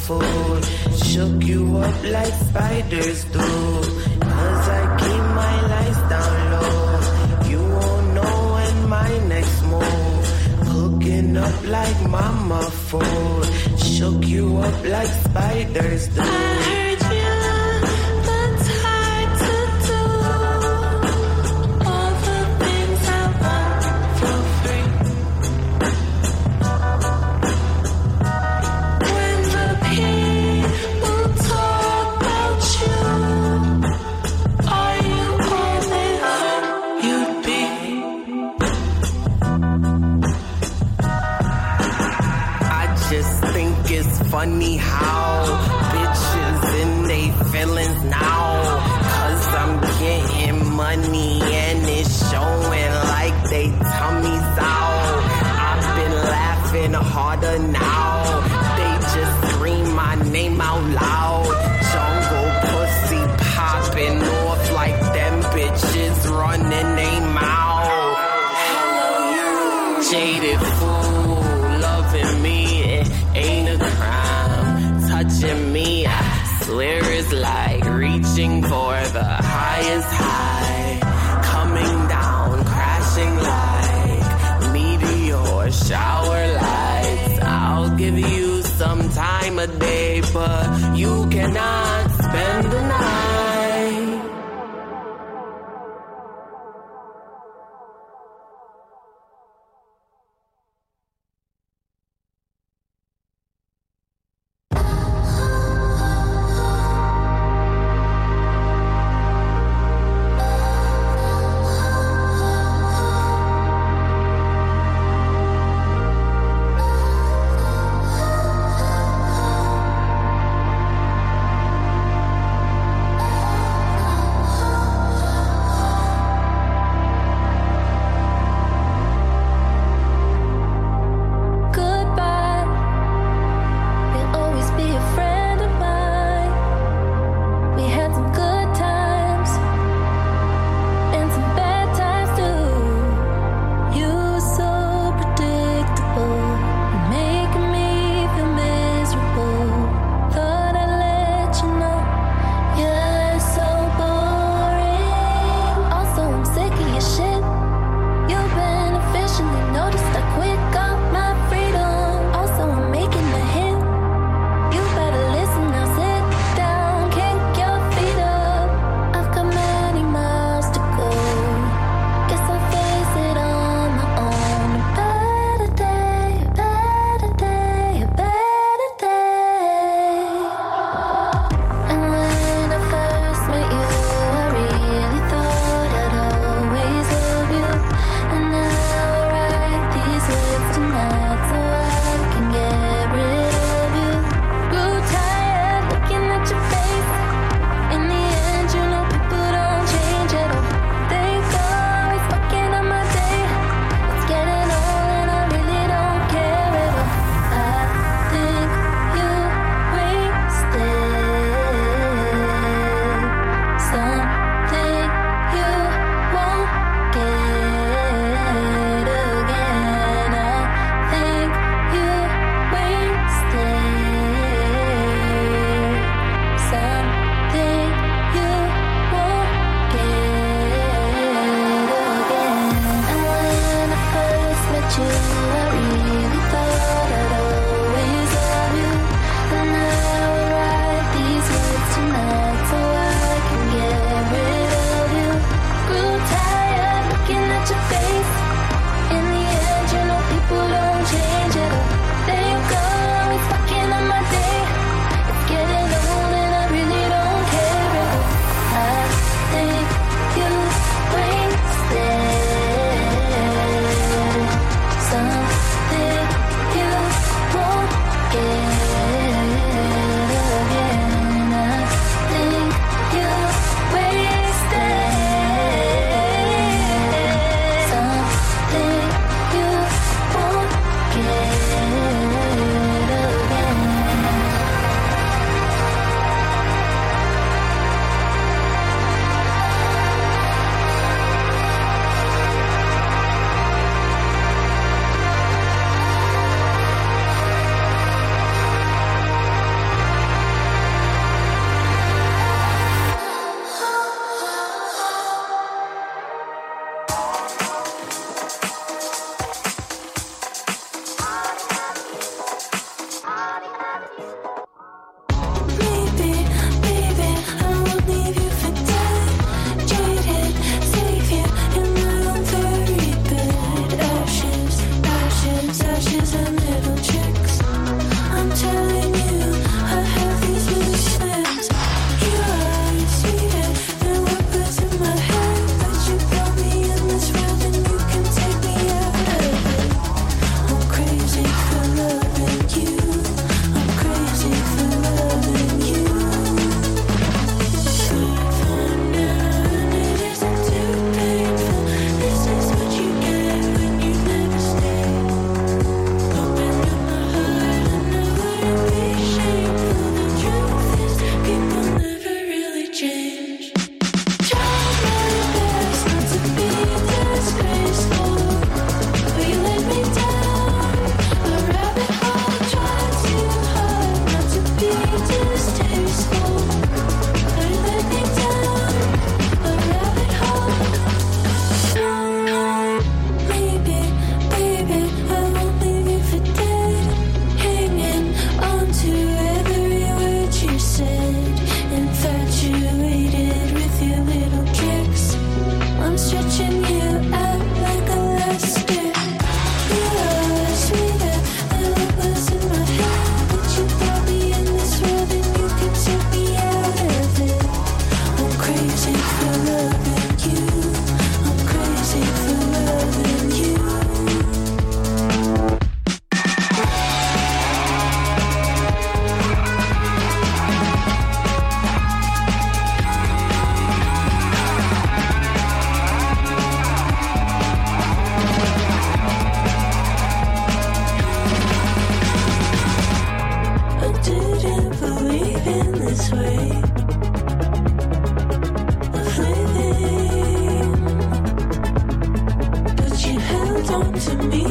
fool. Shook you up like spiders do. Cause I keep my lights down low. You won't know when my next move. Cooking up like mama food. Shook you up like spiders do. Funny how bitches in they feelings now. Cause I'm getting money and it's showing like they tummies out. I've been laughing harder now. They just scream my name out loud. Jungle pussy popping off like them bitches running they mouth. Jaded fool loving me, it ain't a crime. Touching me, I swear it's like reaching for the highest high. Coming down, crashing like meteor shower lights. I'll give you some time of day, but you cannot spend the night.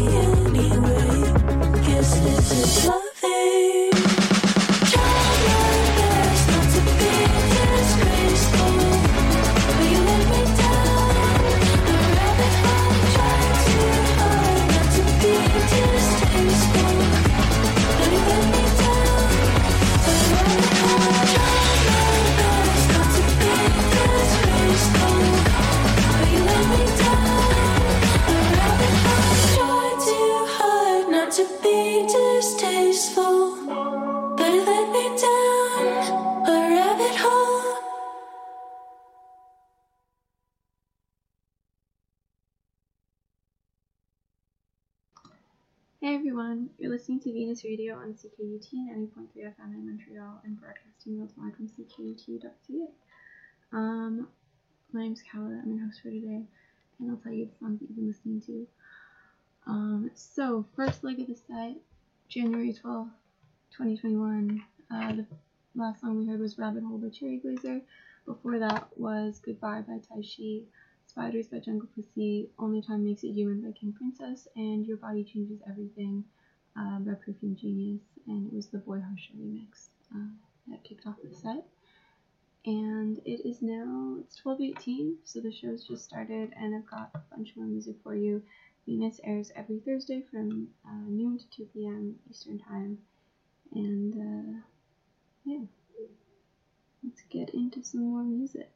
Hey everyone, you're listening to Venus Radio on CKUT 90.3 FM in Montreal and broadcasting worldwide from CKUT.ca. My name's Kala, I'm your host for today, and I'll tell you the songs that you've been listening to. So, first leg of the set, January 12th, 2021. The last song we heard was Rabbit Hole by Cherry Glazer. Before that was Goodbye by Taishi, Spiders by Jungle Pussy, Only Time Makes It Human by King Princess, and Your Body Changes Everything by Perfume Genius, and it was the Boy Harsha remix that kicked off the set. And it is now, it's 12:18, so the show's just started, and I've got a bunch more music for you. Venus airs every Thursday from noon to 2 p.m. Eastern Time, and yeah, let's get into some more music.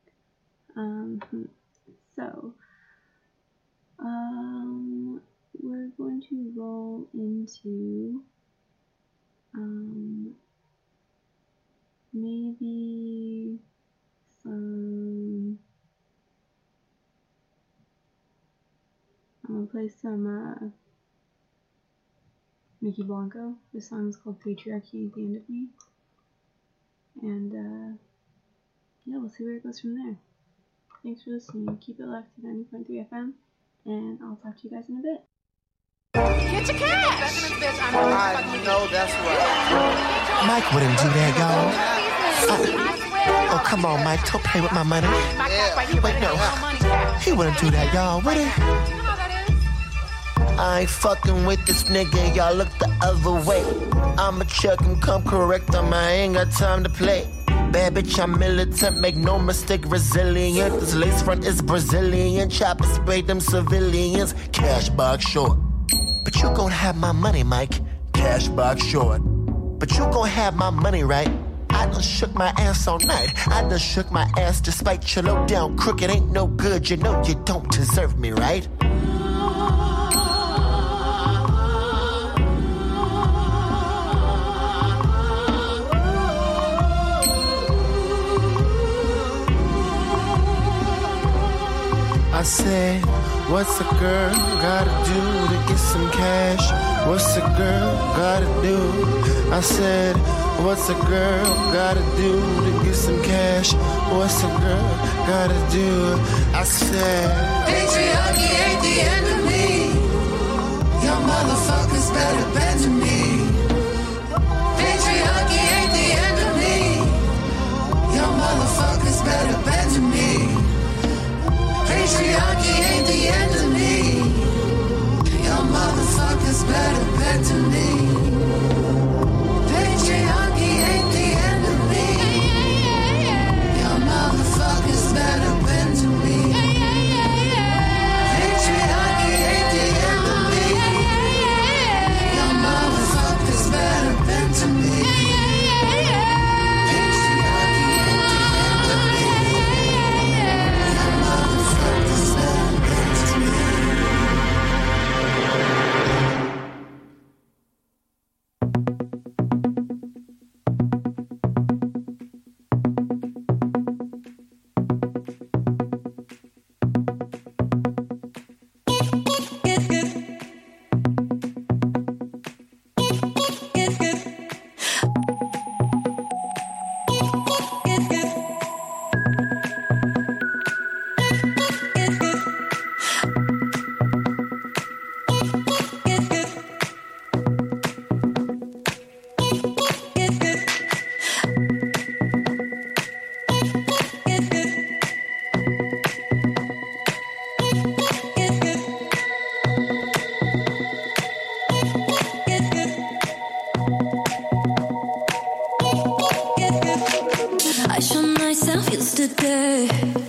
So, we're going to roll into, maybe some, I'm going to play some, Mickey Blanco. This song is called Patriarchy Ain't the End of Me, and, yeah, we'll see where it goes from there. Thanks for listening. Keep it locked to 90.3 FM, and I'll talk to you guys in a bit. Get your cash! I know that's right. Mike wouldn't do that, y'all. Oh, come on, Mike. Don't play with my money. Wait, no. He wouldn't do that, y'all, would he? I ain't fucking with this nigga, y'all look the other way. I'ma check him, come correct him, I ain't got time to play. Bad bitch, I'm militant, make no mistake, resilient. This lace front is Brazilian, chopper spray them civilians. Cash box short, but you gon' have my money, Mike. Cash box short, but you gon' have my money, right? I done shook my ass all night. I done shook my ass despite your low down crooked ain't no good. You know you don't deserve me, right? I said, what's a girl gotta do to get some cash? What's a girl gotta do? I said, what's a girl gotta do to get some cash? What's a girl gotta do? I said, patriarchy ain't the end of me. Your motherfuckers better bend to me. Patriarchy ain't the end of me. Your motherfuckers better bend to me. Patriarchy ain't the end of me. Your motherfuckers better bend to me. Patriarchy ain't the end of me. Your motherfuckers better bend to me. Patriarchy ain't the end of me. Your motherfuckers better bend to me. today.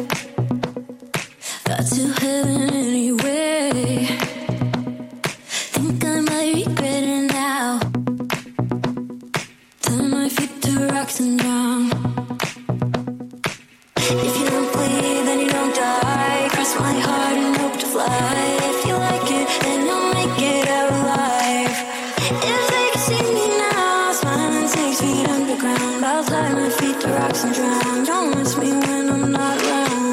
Got to heaven anyway. Think I might regret it now. Turn my feet to rocks and drown. If you don't bleed, then you don't die. Cross my heart and hope to fly. If you like it, then you'll make it out alive. If they can see me now, smiling 6 feet underground, I'll tie my feet to rocks and drown. Don't miss me when I'm not around.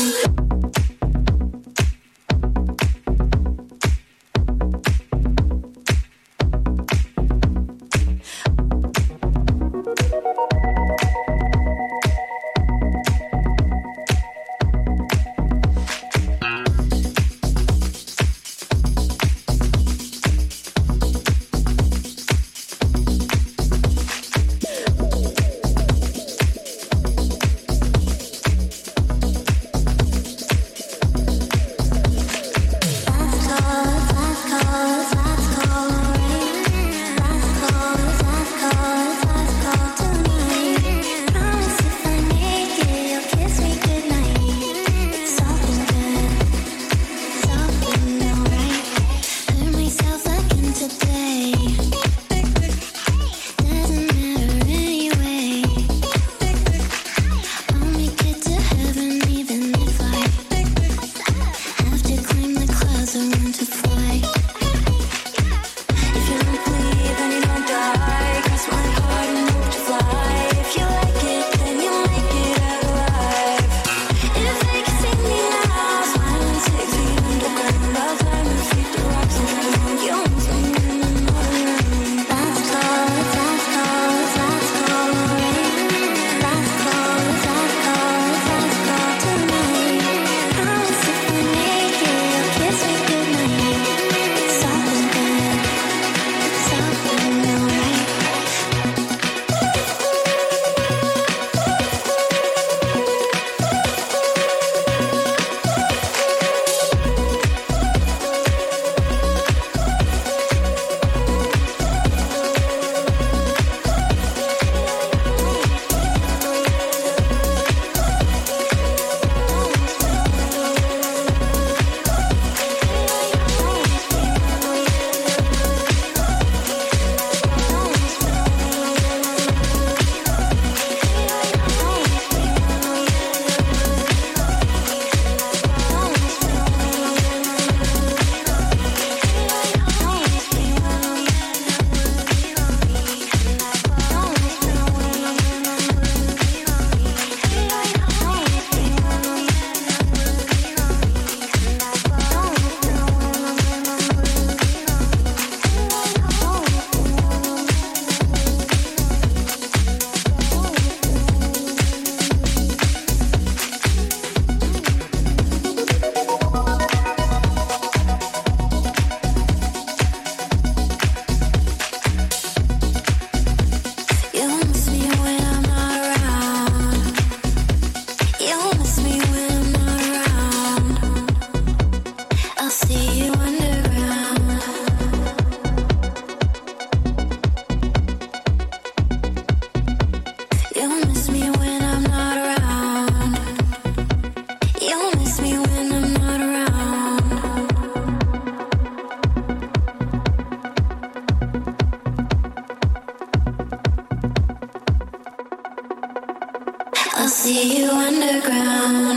See you underground.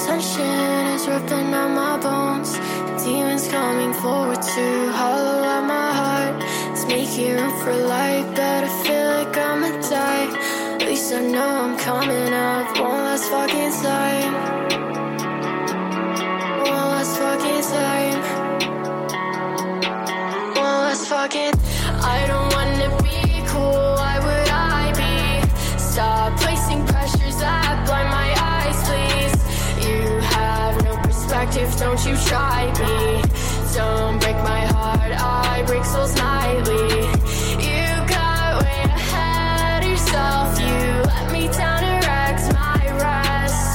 ascension is ripping out my bones. Demons coming forward to hollow out my heart. It's making room for light, but I feel like I'ma die. At least I know I'm coming up one last fucking time. One last fucking time. One last fucking. I don't wanna be cool, why would I be? Stop placing pressures that blind my eyes, please. You have no perspective, don't you try me. Don't break my heart, I break souls nightly. You got way ahead of yourself, you let me down to wreck my rest.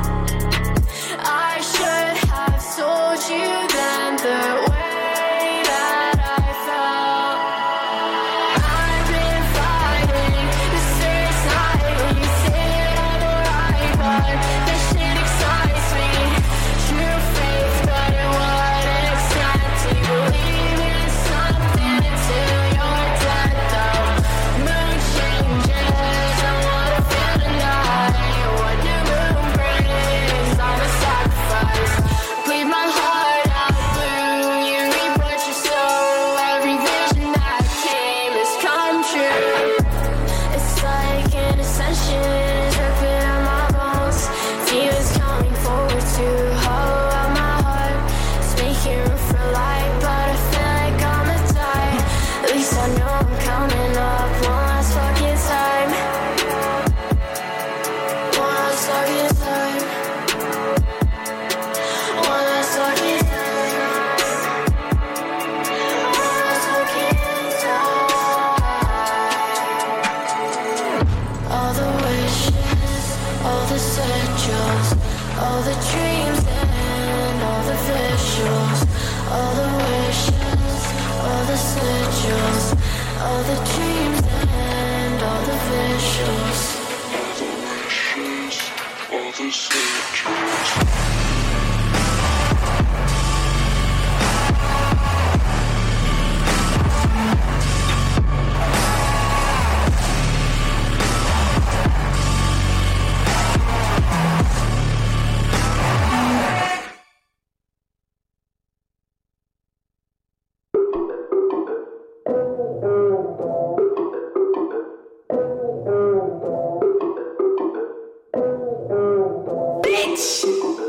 I should have told you then the way that I felt. I've been fighting to stay silently, say all the right, but that shit excites me. True faith, but it wouldn't extend to believe in something until you're dead, though. Mood changes, I wanna feel tonight. What new moon brings, I'm a sacrifice. Bleed my heart out blue, you reap what you sow. Every vision that came has come true. It's like an ascension is ripping out my bones. Demons coming forward to hollow out my heart. It's making room for light, but I feel like I'ma die. At least I know I'm coming up one last fucking time. One last fucking time. One last fucking time. One last fucking time. All the wishes, all the sigils, all the dreams and all the visuals. All the wishes, all the sigils, all the dreams and all the visuals. All the sigils. Bitch!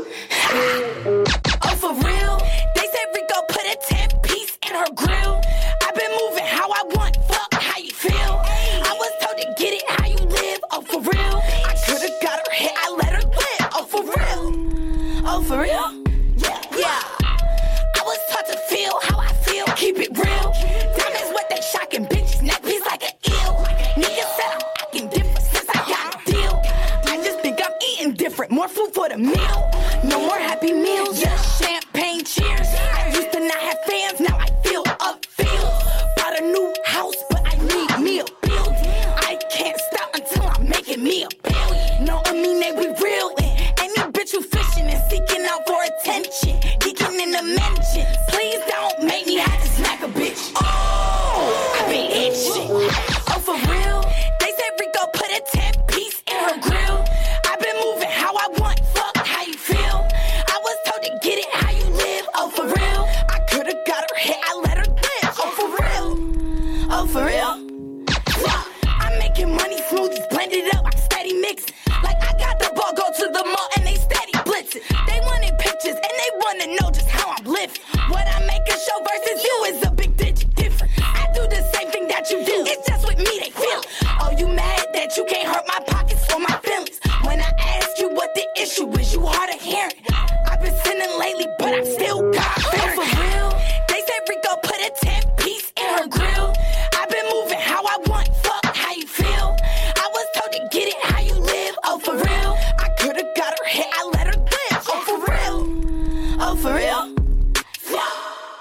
Oh, for real? They said Rico put a 10-piece in her grill. I've been moving how I want, fuck how you feel. I was told to get it how you live, oh, for real? I could've got her hit, I let her live, oh, for real? Oh, for real? Yeah. I was taught to feel how I feel, keep it real. Diamonds what they shocking, bitches neck piece like an eel. Niggas said I'm acting different since I got a deal. I just think I'm eating different, more food for the meal. No more happy meals, just champagne cheers. I used to not have fans, now I feel upfield. Bought a new house, but I need me a build. I can't stop until I'm making me a billion. No, I mean they be real. And any bitch who fishing and seeking out for attention, geeking in the mention. Please don't make me have to smack a bitch. Oh, I be itching. Oh, for real? They said Rico put a 10-piece in her grill. I've been moving how I want, fuck how you feel. I was told to get it how you live, oh, for real? I could've got her hit, I let her live, oh, for real? Oh, for real? Fuck, I'm making money, smoothies, blend it up, I steady mixing. Like I got the ball, go to the mall, and they steady blitzing. They wanted pictures, and they wanna know just how I'm living. What I make a show versus you is a big digit difference. I do the same thing that you do, it's just with me they feel. Oh, you mad that you can't hurt my pockets or my feelings? When I ask you what the issue is, you hard of hearing. I've been sinning lately, but I'm still God-fearing. Oh, for real? They said Rico put a 10-piece in her grill. I've been moving how I want, fuck how you feel. I was told to get it how you live, oh, for real? I could've got her hit, I let her live, oh, for real? Oh, for real? Yeah.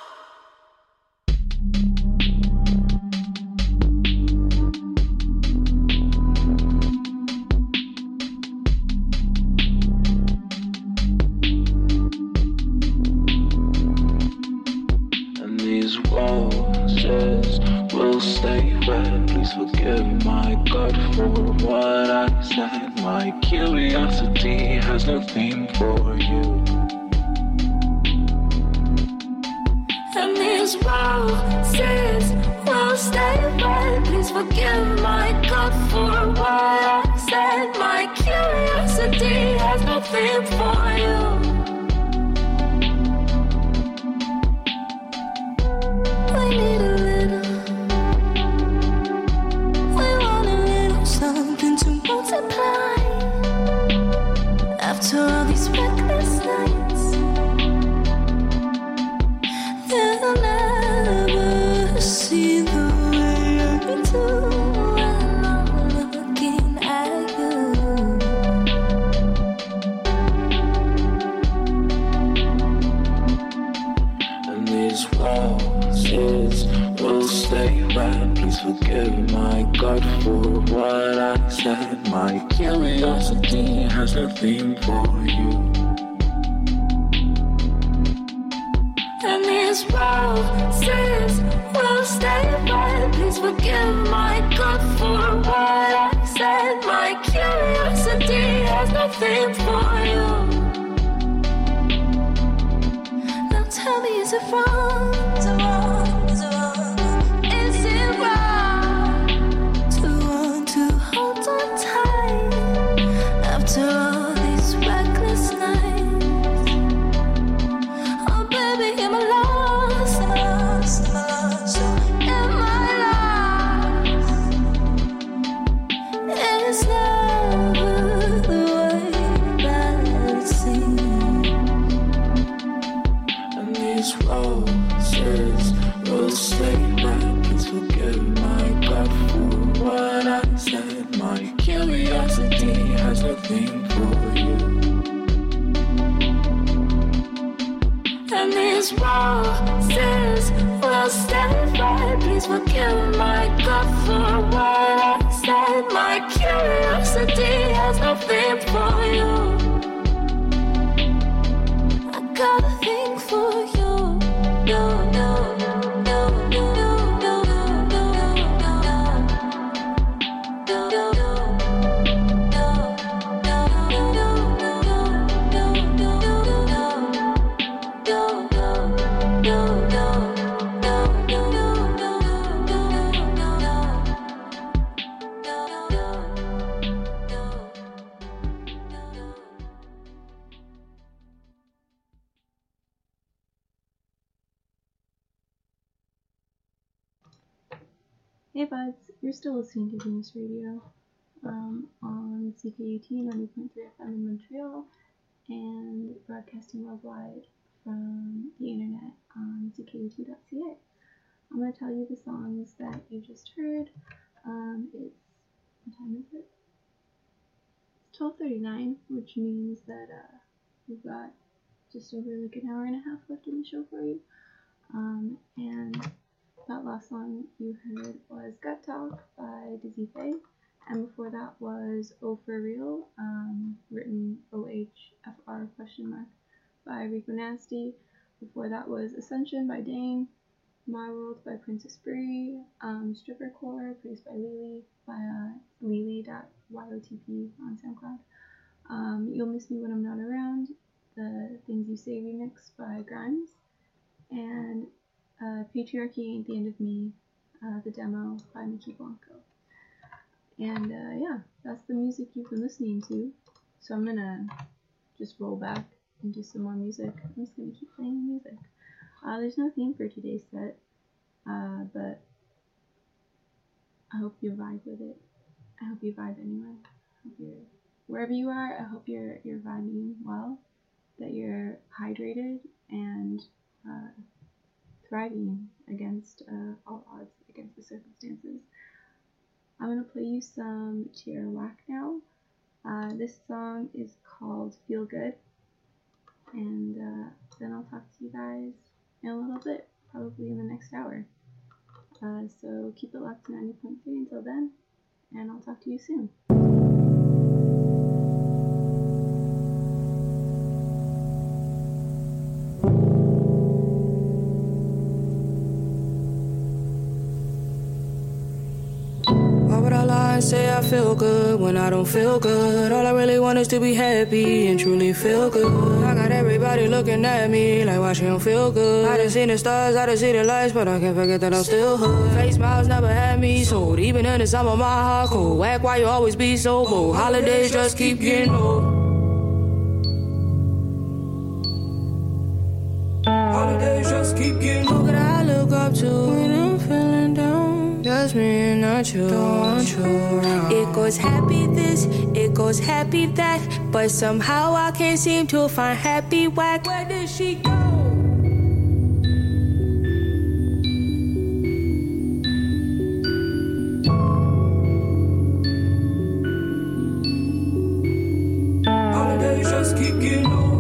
roses will stay red. Please forgive my God for what I said. My curiosity has nothing for you. And these roses will stay red. Please forgive my God for what I said. My curiosity has nothing for you. We need a little, we want a little something to multiply. After all these reckless nights, they'll never see the way I do when I'm looking at you. And these roses will stay red. Please forgive my God for what I said. My curiosity has nothing for you. And these roses will stay red. Please forgive my God for what I said. My curiosity has nothing for you. Now tell me, is it wrong? Is it wrong? Is it wrong? Is it wrong to want to hold on tight after all these reckless nights? Oh baby, am I lost? Am I lost? Am I lost? Am I lost? It's never the way that it seems. And these roses will stay red. Please forgive my God for what I said. My curiosity has nothing for you. And these roses will stay red. Please forgive my God for what I said. My curiosity has nothing for you. I got a thing for you. No, no, no, no, no, no, no, no, no, no, no, no. Hey buds, you're still listening to Venus Radio on CKUT 90.3 FM in Montreal and broadcasting worldwide from the internet on ckut.ca. I'm going to tell you the songs that you just heard. What time is it? It's 12:39, which means that we've got just over like an hour and a half left in the show for you. And that last song you heard was Gut Talk by Dizzy Faye, and before that was Oh For Real, written OHFR ? By Rico Nasty. Before that was Ascension by Dane, My World by Princess Bree, Stripper Core produced by Lily via lily.yotp on SoundCloud. You'll Miss Me When I'm Not Around, the Things You Say remix by Grimes, and Patriarchy Ain't the End of Me, the demo by Mickey Blanco. And yeah, that's the music you've been listening to. So I'm gonna just roll back and do some more music. I'm just gonna keep playing music. There's no theme for today's set, but I hope you vibe with it. I hope you vibe anyway. I hope you're, wherever you are, I hope you're vibing well, that you're hydrated and thriving against all odds, against the circumstances. I'm going to play you some Tierra Whack now. This song is called Feel Good, and then I'll talk to you guys in a little bit, probably in the next hour. So keep it locked to 90.3 until then, and I'll talk to you soon. Why would I lie and say I feel good when I don't feel good. All I really want is to be happy and truly feel good. I got everybody looking at me like why she don't feel good. I done seen the stars, I done seen the lights, but I can't forget that I'm still hood. Face smiles never had me sold. Even in the summer my heart cold. Whack why you always be so bold. Holidays just keep getting old. Holidays just keep getting old. Who could I look up to when I'm feeling down? Just me and not you. Don't want you around. It goes happy this, it goes happy that, but somehow I can't seem to find happy whack. Where did she go? Holidays just keep getting old.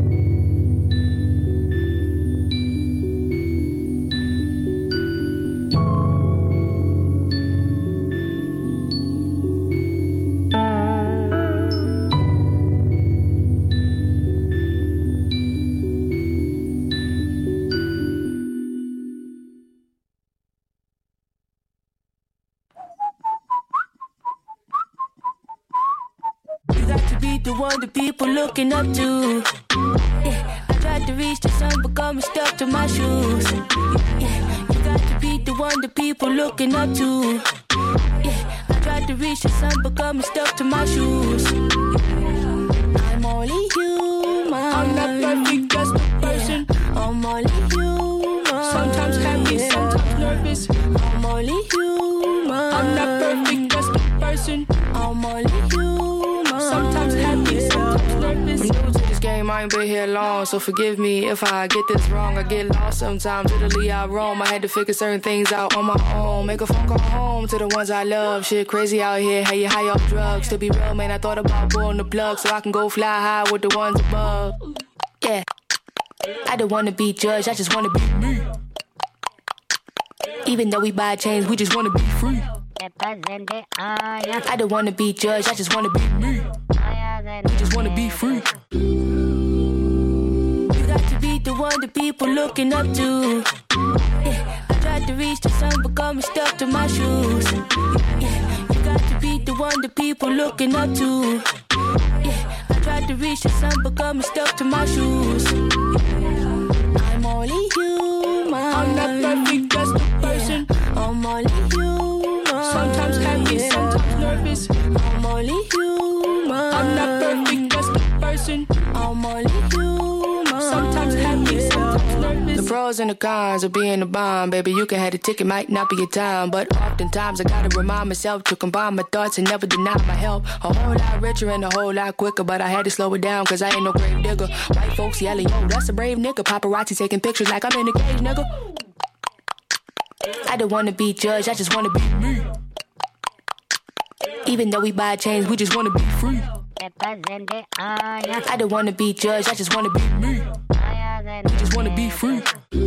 The one that people looking up to. Yeah, I tried to reach the sun, but got me stuck to my shoes. Yeah, you got to be the one that people looking up to. Yeah, I tried to reach the sun, but got me stuck to my shoes. I'm only human. I'm not perfect, just a person. I'm only human. Sometimes happy, sometimes nervous. I'm only human. I'm not perfect, just a person. I'm only human. Sometimes happy, sometimes nervous. I'm new to this game, I ain't been here long, so forgive me if I get this wrong. I get lost sometimes, literally I roam. I had to figure certain things out on my own. Make a phone call home to the ones I love. Shit crazy out here, how you high off drugs. To be real, man, I thought about pulling the plug so I can go fly high with the ones above. Yeah, I don't wanna be judged, I just wanna be me. Even though we buy chains, we just wanna be free. I don't wanna be judged, I just wanna be me. We just wanna be free. You got to be the one that people looking up to. Yeah, I tried to reach the sun, but got me stuck to my shoes. Yeah, you got to be the one that people looking up to. Yeah, I tried to reach the sun, but got me stuck to my shoes. I'm only human. I'm not perfect, just a person. I'm only human. Sometimes happy, sometimes nervous. I'm only human. I'm not perfect, just a person. I'm only human. Sometimes happy, sometimes nervous. The pros and the cons of being a bomb, baby. You can have the ticket, might not be your time, but oftentimes I gotta remind myself to combine my thoughts and never deny my help. A whole lot richer and a whole lot quicker, but I had to slow it down cause I ain't no grave digger. White folks yelling, yo, that's a brave nigga. Paparazzi taking pictures like I'm in a cage, nigga. I don't wanna be judged, I just wanna be me. Even though we buy chains, we just wanna be free. I don't wanna be judged, I just wanna be me. We just wanna be free.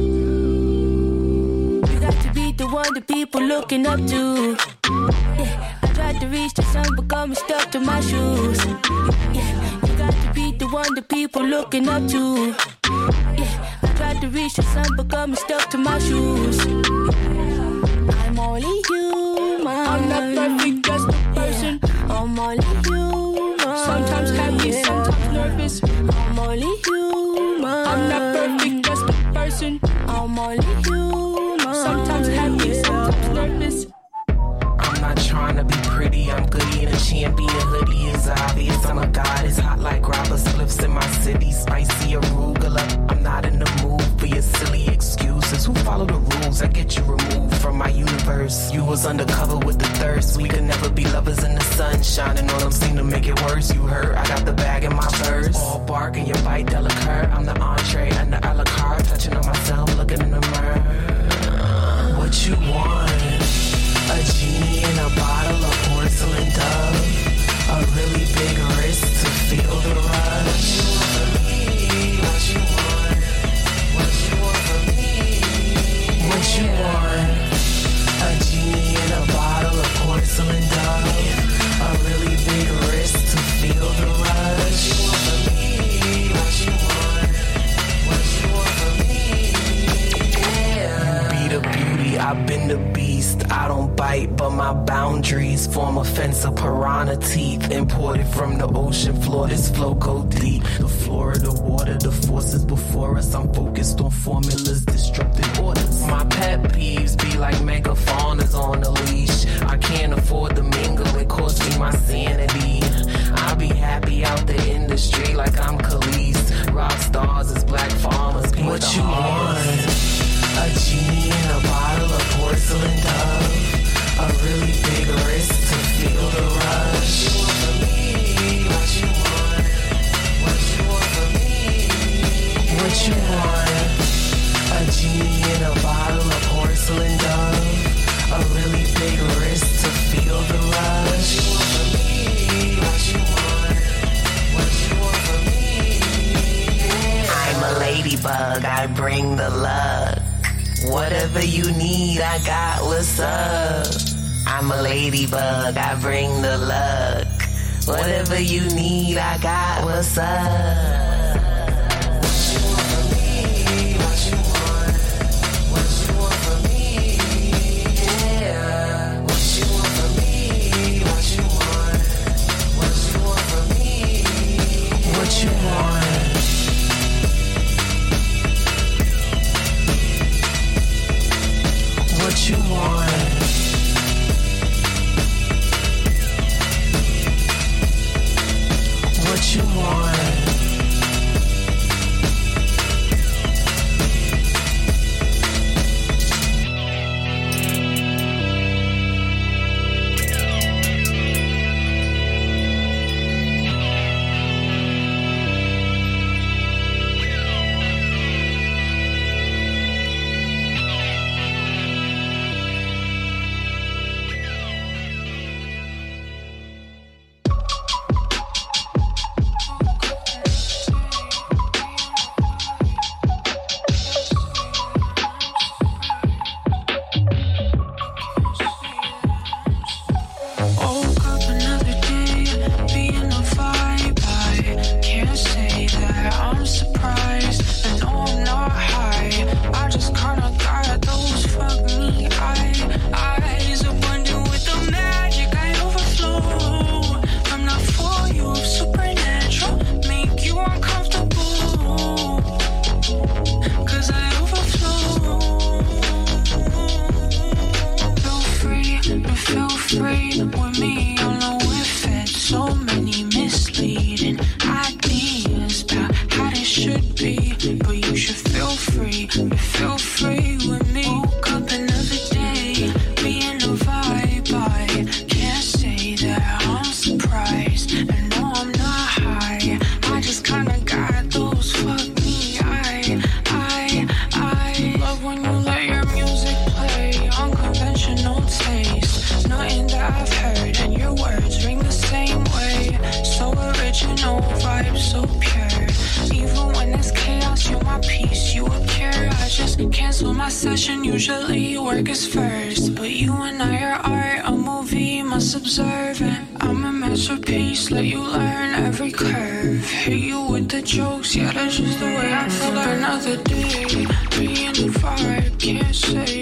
You got to be the one that people looking up to. Yeah, I tried to reach the sun, but got me stuck to my shoes. Yeah, you got to be the one that people looking up to. Yeah, I tried to reach the sun, but got me stuck to my shoes. I'm only human. I'm not perfect, just a person. I'm only human. Sometimes happy, sometimes nervous. I'm only human. I'm not perfect, just a person. I'm only human. Sometimes happy, sometimes nervous. I'm not trying to be pretty, I'm goody and a champion. Hoodie is obvious, I'm a goddess. Hot like robbers, flips in my city. Spicy arugula, I'm not in the mood for your silly excuses. Who follow the rules? I get you removed from my universe. You was undercover with the thirst. We could never be lovers in the sun. Shining on them seem to make it worse. You heard, I got the bag in my purse. All bark and your bite delicate. I'm the entree and the a la carte. Touching on myself, looking in the mirror. What you want? A genie in a bottle of porcelain dove. A really big wrist to feel the rush. What you want? What you want from me? What you want? A genie in a bottle of porcelain dove. A really big wrist to feel the rush. What you want from me? What you want? What you want? form a fence of piranha teeth. Imported from the ocean floor, this flow go deep. The floor of the water, the forces before us. I'm focused on formulas, disrupting orders. My pet peeves be like megafaunas on a leash. I can't afford to mingle, it costs me my sanity. I'll be happy out the industry like I'm Khalees. Rock stars as black farmers. What you want? A genie in a bottle of porcelain dove. A really big wrist to feel the rush. What you want from me? What you want? What you want from me? What you want? A genie in a bottle of porcelain dove. A really big wrist to feel the rush. What you want? What you want from me? I'm a ladybug, I bring the luck. Whatever you need, I got what's up. I'm a ladybug, I bring the luck. Whatever you need, I got what's up. What you want? What you want? Usually work is first, but you and I are art, a movie, must observe it. I'm a masterpiece, let you learn every curve. Hit you with the jokes, yeah, that's just the way I feel. Another day, being the vibe, can't say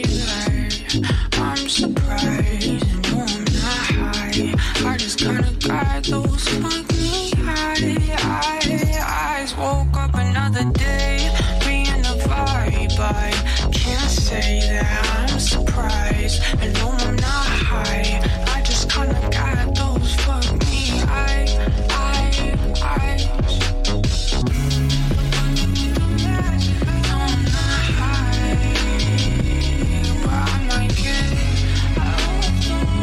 that I'm surprised, no I'm not high. I just kinda got those fuck me eyes. Woke up another day, being the vibe, I can't say that I'm surprised, and no I'm not high. I just kinda got those fuck me eyes. No I'm not high, but I might get out.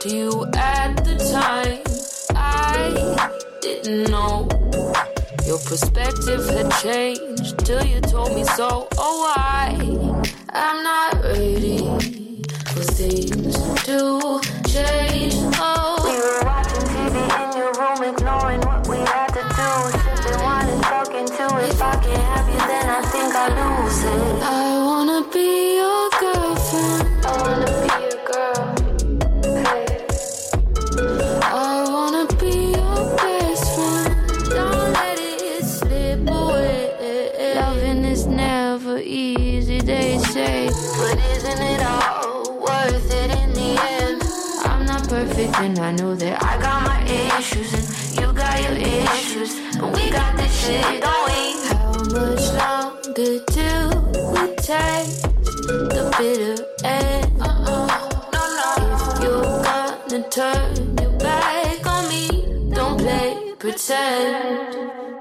to you at the time. I didn't know your perspective had changed till you told me so. Oh, I'm not ready for things to change. Oh, we were watching TV in your room, ignoring what we had to do. Sipping wine and talking to it. If I can't have you, then I think I'll lose it. I wanna be your girlfriend. I wanna be your girl. Hey. I wanna be your best friend. Don't let it slip away. Loving is never easy, they say, but isn't it all worth it in the end? I'm not perfect and I know that I got my issues and you got your issues, but we got this shit going. How much longer till we taste the bitter end? No. If you're gonna turn your back on me, don't play pretend.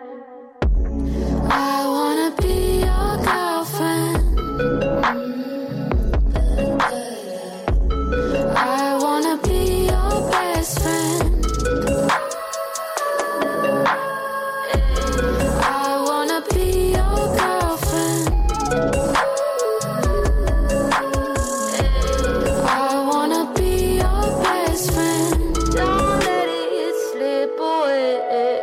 I wanna be your girlfriend. I wanna be your best friend. I wanna be your girlfriend. I wanna be your best friend. Don't let it slip away.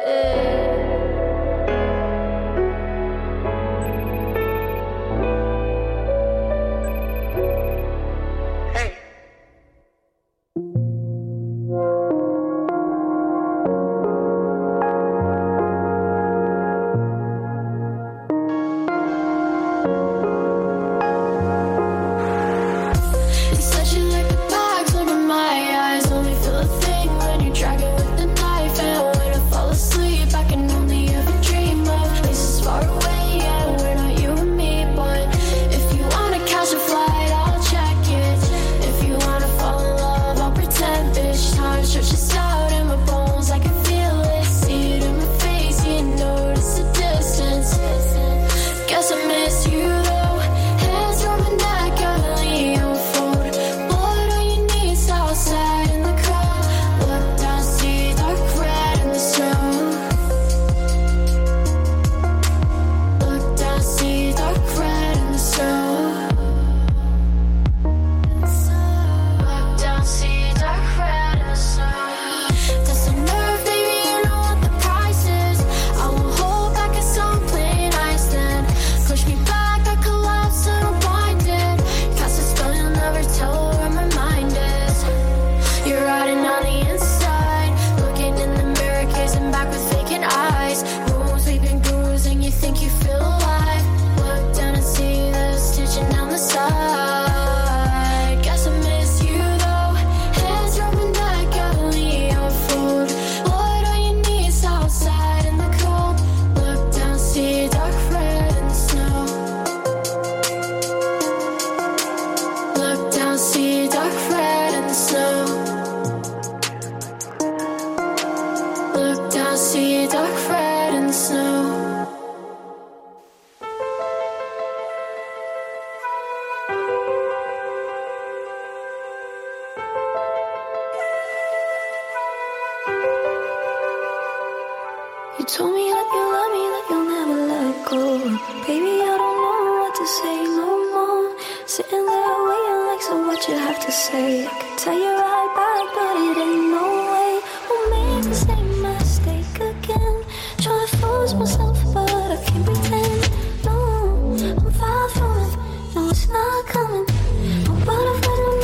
You told me that you love me, that you'll never let go. Baby, I don't know what to say no more. Sitting there waiting like, so what you have to say? I could tell you right back, but it ain't no way. We'll make the same mistake again. Trying to force myself, but I can't pretend. No, I'm far from it. No, it's not coming. No butterflies, no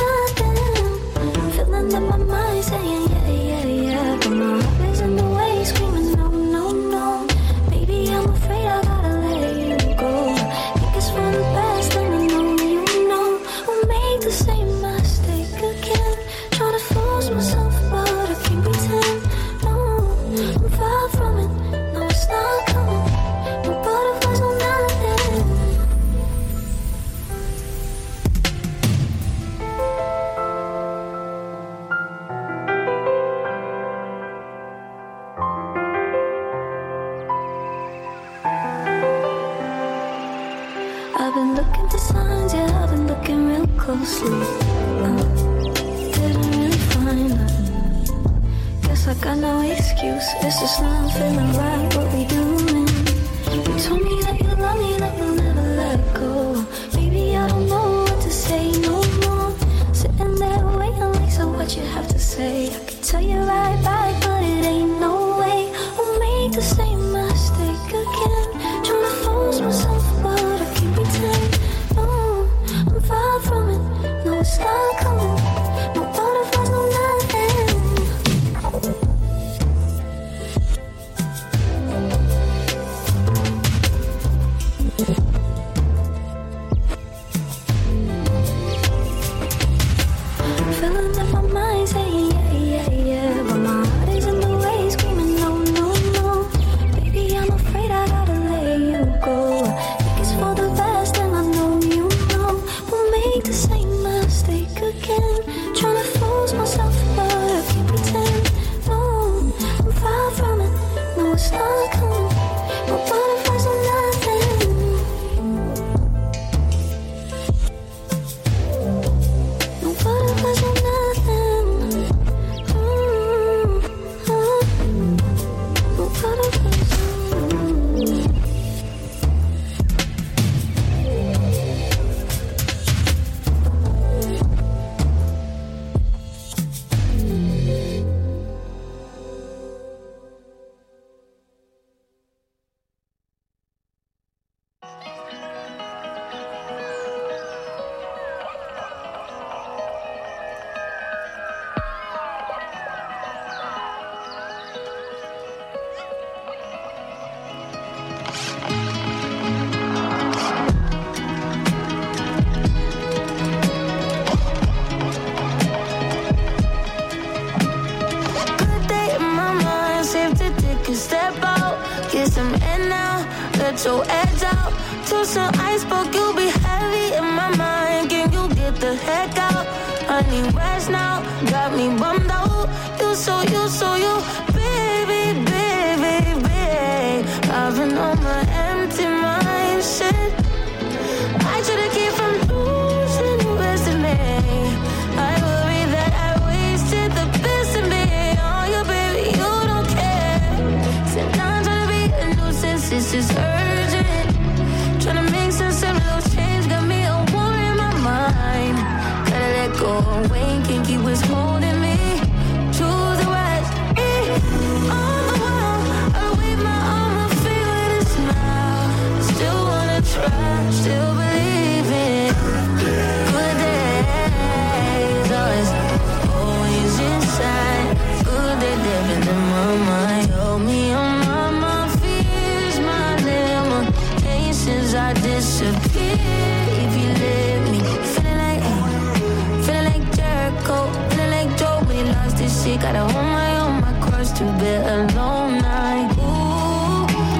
nothing. Feeling in my mind saying yeah, yeah, yeah, but my heart is in the way, screaming no, no, no. Baby, I'm afraid I gotta let you go. Think it's for the best, and I know you know. We'll make the same mistake again. Trying to force myself, but I can't pretend. No, I'm far from it. No, it's not coming. No butterflies, no nothing. I've been looking for signs, yeah, I've been looking real closely. Didn't really find them. got no excuse. It's just not feeling right what we doing. You told me that you love me, that you'll never let go. Baby, I don't know what to say no more. Sitting there waiting like, so what you have to say? I could tell you right back, but it ain't no way. I'll make the same mistake again. Trying to force myself, but I can't pretend. No, I'm far from it. No, it's not coming. No butterflies, no nothing. Feeling that my mind's saying yeah, but my heart is in the way, screaming no. Baby, I'm afraid I gotta let you go. Think it's for the best, and I know you know. We'll make the same mistake again. Trying to force myself, but I can't pretend. No, I'm far from it. No, it's not coming. No butterflies or nothing. No butterflies or nothing. No butterflies. Good day in my mind, safe to take a step out. Get some air now, let your edge out. Too soon I spoke, you'll be heavy in my mind. Can you get the heck out? I need rest now, got me bummed out. You, baby. I've been on my empty mind, shit. I should've kept from losing the rest of me. I worry that I wasted the best of me. Oh, you baby, you don't care. Said now I'm trying to be a nuisance, this is urgent. Trying to make sense of those change, got me a war in my mind. Gotta let go away, can't keep what's holding me. Choose the rest, on the wall. I wave my arm, I feel with a smile. Still wanna try, still believe in good days. Always inside, good day living in my mind. Help me on my fears, my limitations. I disappear if you let me. Feeling like Jericho, feeling like Joe when he lost his shit. Gotta hold my cross to bear alone. Like ooh,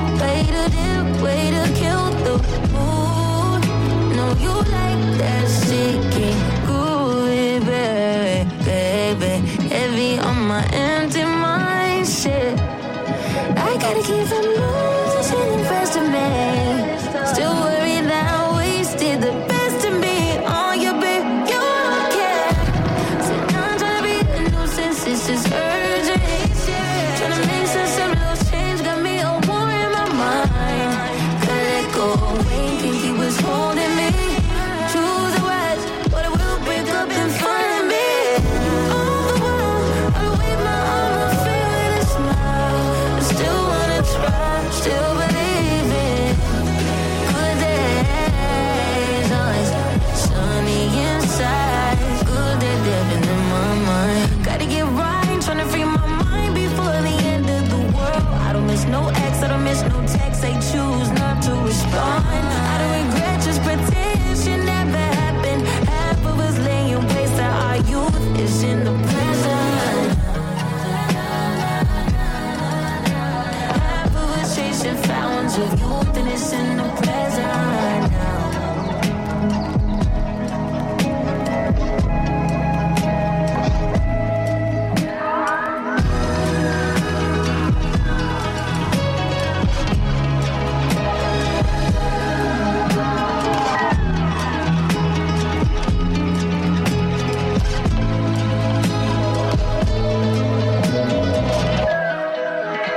way to kill the mood. No, you like that shit, can't groovy, baby. Heavy on my empty mind, shit. I gotta keep from losing the rest of me. Still worried that I wasted the best of me. Oh, you baby, you don't care. Said now I'm trying to be a nuisance, this is urgent. Trying to make sense of those change, got me a war in my mind. Gotta let go away, can't keep what's holding me. Choose the rest, but it will break up in front of me. On the wall, I wave my arm, I feel with a smile. I still wanna try, still believe in good days. Always sunny inside, good day living in my mind. Gotta get right, trying to free my mind before the end of the world. I don't miss no ex, I don't miss no text. They choose not to respond. I don't regret, just pretend shit never happened. Half of us laying waste to our youth is in the present. Half of us chasing fountains of youth and it's in the present.